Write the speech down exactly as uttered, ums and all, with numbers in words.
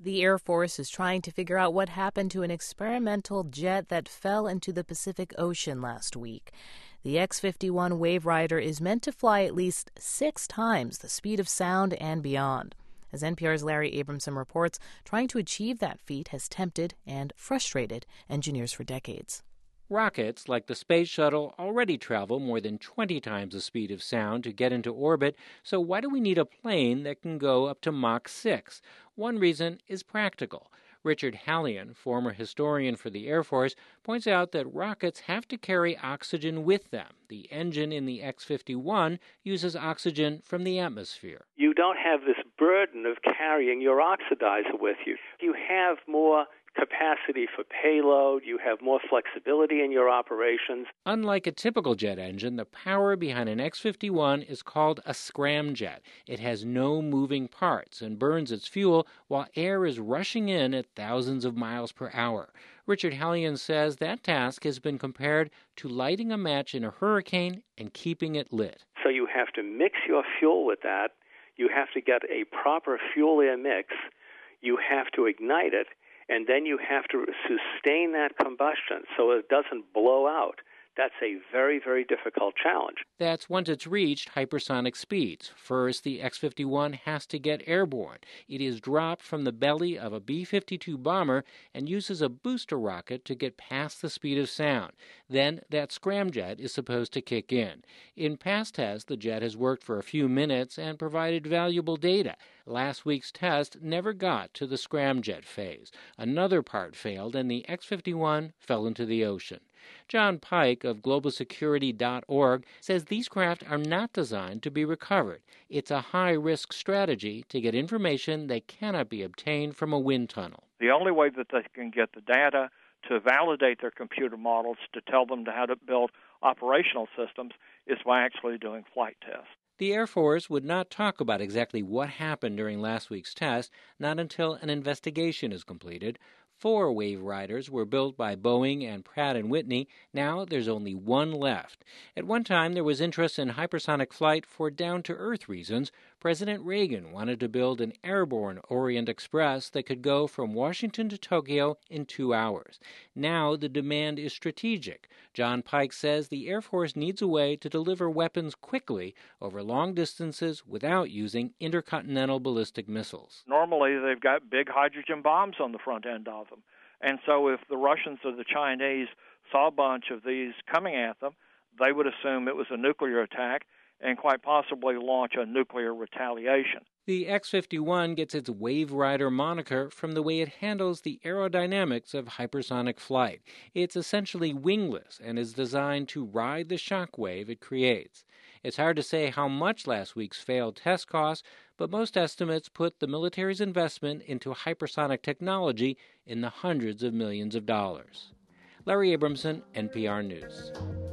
The Air Force is trying to figure out what happened to an experimental jet that fell into the Pacific Ocean last week. The X fifty-one Waverider is meant to fly at least six times the speed of sound and beyond. As N P R's Larry Abramson reports, trying to achieve that feat has tempted and frustrated engineers for decades. Rockets, like the Space Shuttle, already travel more than twenty times the speed of sound to get into orbit, so why do we need a plane that can go up to Mach six? One reason is practical. Richard Hallion, former historian for the Air Force, points out that rockets have to carry oxygen with them. The engine in the X fifty-one uses oxygen from the atmosphere. You don't have this burden of carrying your oxidizer with you. You have more capacity for payload, you have more flexibility in your operations. Unlike a typical jet engine, the power behind an X fifty-one is called a scramjet. It has no moving parts and burns its fuel while air is rushing in at thousands of miles per hour. Richard Hallion says that task has been compared to lighting a match in a hurricane and keeping it lit. So you have to mix your fuel with that. You have to get a proper fuel-air mix. You have to ignite it. And then you have to sustain that combustion so it doesn't blow out. That's a very, very difficult challenge. That's once it's reached hypersonic speeds. First, the X fifty-one has to get airborne. It is dropped from the belly of a B fifty-two bomber and uses a booster rocket to get past the speed of sound. Then that scramjet is supposed to kick in. In past tests, the jet has worked for a few minutes and provided valuable data. Last week's test never got to the scramjet phase. Another part failed, and the X fifty-one fell into the ocean. John Pike of global security dot org says these craft are not designed to be recovered. It's a high-risk strategy to get information that cannot be obtained from a wind tunnel. The only way that they can get the data to validate their computer models, to tell them how to build operational systems, is by actually doing flight tests. The Air Force would not talk about exactly what happened during last week's test, not until an investigation is completed. Four Waveriders were built by Boeing and Pratt and Whitney. Now there's only one left. At one time, there was interest in hypersonic flight for down-to-earth reasons. President Reagan wanted to build an airborne Orient Express that could go from Washington to Tokyo in two hours. Now the demand is strategic. John Pike says the Air Force needs a way to deliver weapons quickly over long distances without using intercontinental ballistic missiles. Normally, they've got big hydrogen bombs on the front end of them. And so if the Russians or the Chinese saw a bunch of these coming at them, they would assume it was a nuclear attack and quite possibly launch a nuclear retaliation. The X fifty-one gets its Waverider moniker from the way it handles the aerodynamics of hypersonic flight. It's essentially wingless and is designed to ride the shock wave it creates. It's hard to say how much last week's failed test cost, but most estimates put the military's investment into hypersonic technology in the hundreds of millions of dollars. Larry Abramson, N P R News.